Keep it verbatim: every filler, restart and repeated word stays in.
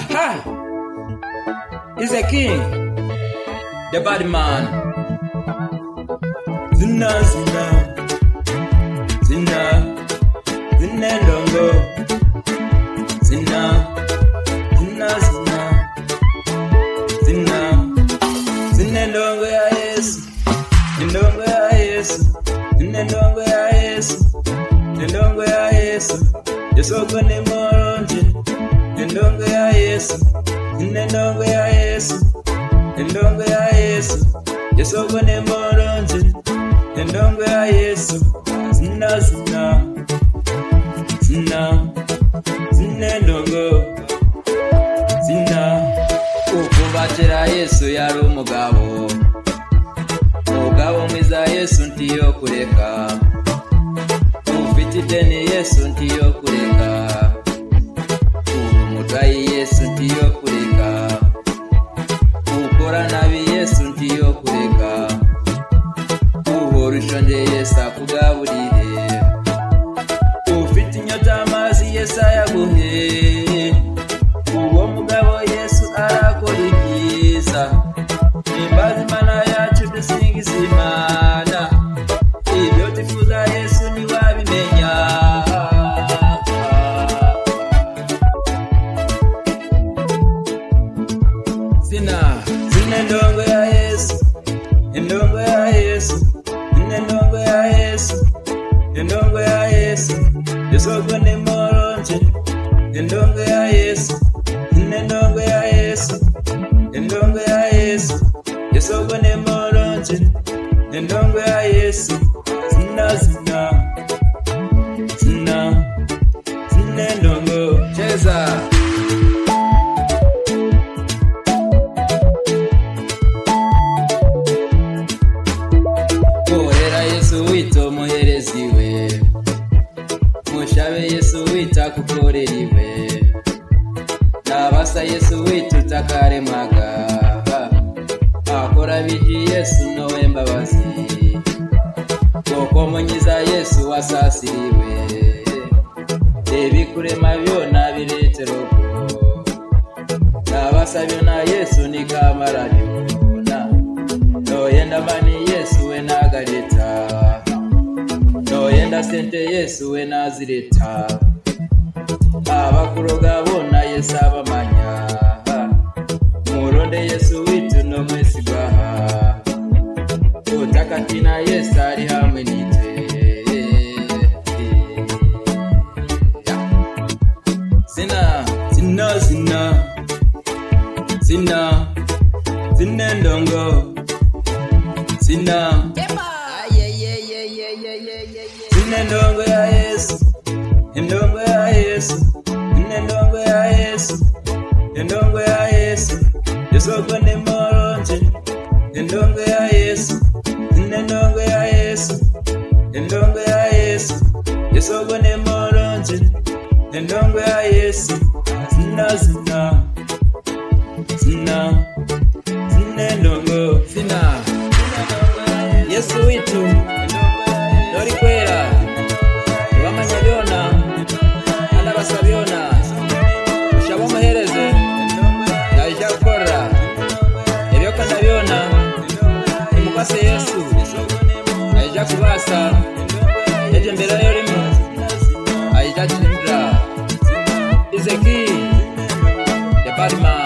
Aha! He's a king, the bad man. Zina, zina, zina, zina ndongo, zina, zina, zina, zina, zina ndongo ya Yesu, ndongo ya Yesu, zina ndongo ya Yesu, ndongo ya Yesu, Yesu kone moronje, ndongo ya Yesu, zina ndongo ya Yesu, ndongo ya Yesu, Yesu kone moronje. Ndongo ya Yesu, zina zina, zina, zina ndongo, zina. Ukuva kera Yesu yari umugabo, umugabo mwiza Yesu ntiyo kureka, ufite ideni Yesu ntiyo kureka, umurwayi Yesu ntiyo kureka, ukora nabi Yesu ntiyo kureka, urushonje Yesu akugaburire, ufite inyota amazi Yesu ayaguhe, uwo mugabo Yesu arakora ibyiza, nimbaza Imana yacu dusingiza Imana, ibyo tuvuga Yesu ntiwabimenya. Zina, zina ndongo ya Yesu, ndongo ya Yesu, ndongo ya Yesu, ndongo ya Yesu, Yesu kone moronje, ndongo ya Yesu, ndongo ya Yesu, ndongo ya Yesu, Yesu kone moronje, ndongo ya Yesu, zina zina, zina, zina ndongo, cheza. Yesu wito muherezi we, mushabe Yesu wita kukorera iwe, nabasa Yesu wita utakaremaga, akora biji Yesu nowe mbabazi, koko munyiza Yesu wasasiriwe, ebikurema byona bireteroko, nabasa byona Yesu nikamara byona, noyenda mani Yesu we nagareta, noyenda sente Yesu we nazireta, abakuroga bona Yesu abamanya, muronde Yesu witu no mwesigaha, utakatina Yesu ari hamwe nitwe. Zina, zina, zina, zina, zina ndongo, zina, zina ndongo ya Yesu, ndongo ya Yesu, ndongo ya Yesu, ndongo ya Yesu, Yesu kone moronje, ndongo ya Yesu, ndongo ya Yesu, ndongo ya Yesu, Yesu kone moronje, ndongo ya Yesu, zina zina, zina, zina ndongo, zina. Yesu witu Dori kwera wamanya byona anabasa byona ushabo muhereze naija gukora ebyo kana byona imukase Yesu naija kubasa eje mbere yo rimwe aija tindra izeki the bad man.